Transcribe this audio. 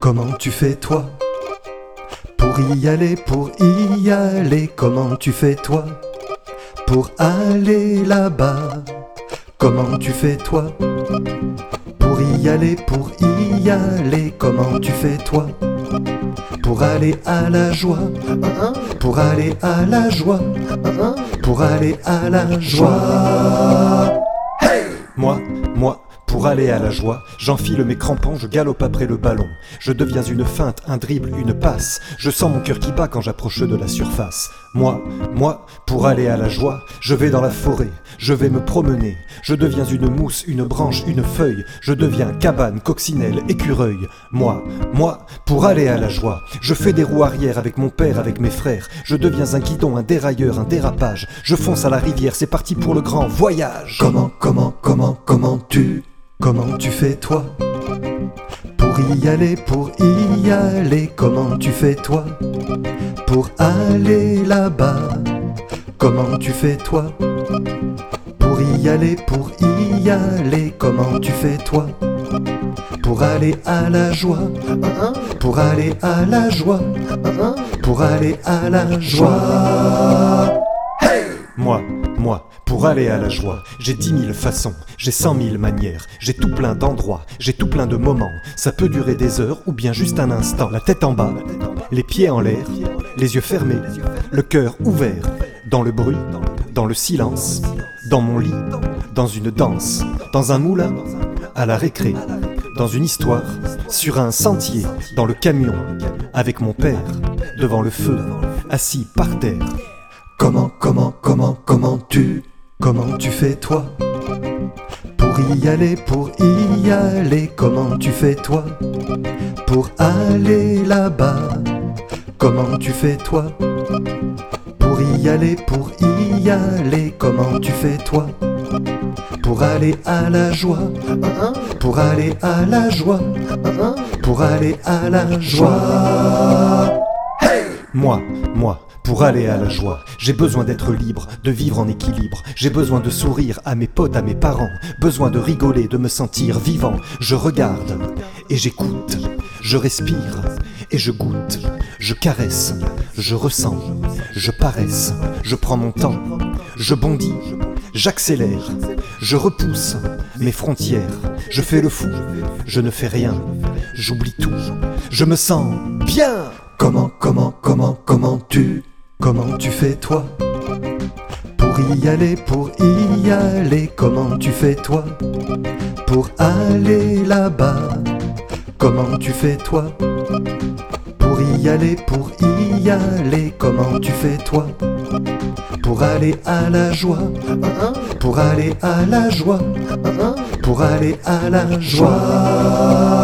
Comment tu fais toi pour y aller, comment tu fais toi pour aller là-bas? Comment tu fais toi pour y aller, comment tu fais toi pour aller à la joie, pour aller à la joie, pour aller à la joie. Hey! Moi, pour aller à la joie, j'enfile mes crampons, je galope après le ballon. Je deviens une feinte, un dribble, une passe. Je sens mon cœur qui bat quand j'approche de la surface. Moi, pour aller à la joie, je vais dans la forêt, je vais me promener. Je deviens une mousse, une branche, une feuille. Je deviens cabane, coccinelle, écureuil. Moi, pour aller à la joie, je fais des roues arrière avec mon père, avec mes frères. Je deviens un guidon, un dérailleur, un dérapage. Je fonce à la rivière, c'est parti pour le grand voyage. Comment tu fais toi pour y aller, comment tu fais toi pour aller là-bas? Comment tu fais toi pour y aller, comment tu fais toi pour aller à la joie, pour aller à la joie, pour aller à la joie. Hey! Moi, pour aller à la joie, j'ai 10 000 façons, j'ai 100 000 manières, j'ai tout plein d'endroits, j'ai tout plein de moments. Ça peut durer des heures ou bien juste un instant. La tête en bas, les pieds en l'air, les yeux fermés, le cœur ouvert. Dans le bruit, dans le silence, dans mon lit, dans une danse, dans un moulin, à la récré, dans une histoire, sur un sentier, dans le camion, avec mon père, devant le feu, assis par terre. Comment tu fais toi pour y aller, comment tu fais toi pour aller là-bas? Comment tu fais toi pour y aller, comment tu fais toi pour aller à la joie, pour aller à la joie, pour aller à la joie. Hey! Moi, pour aller à la joie, j'ai besoin d'être libre, de vivre en équilibre. J'ai besoin de sourire à mes potes, à mes parents. Besoin de rigoler, de me sentir vivant. Je regarde et j'écoute. Je respire et je goûte. Je caresse, je ressens, je paresse. Je prends mon temps, je bondis, j'accélère. Je repousse mes frontières. Je fais le fou, je ne fais rien. J'oublie tout, je me sens bien. Comment tu fais toi pour y aller, comment tu fais toi pour aller là-bas? Comment tu fais toi pour y aller, comment tu fais toi pour aller à la joie, pour aller à la joie, pour aller à la joie.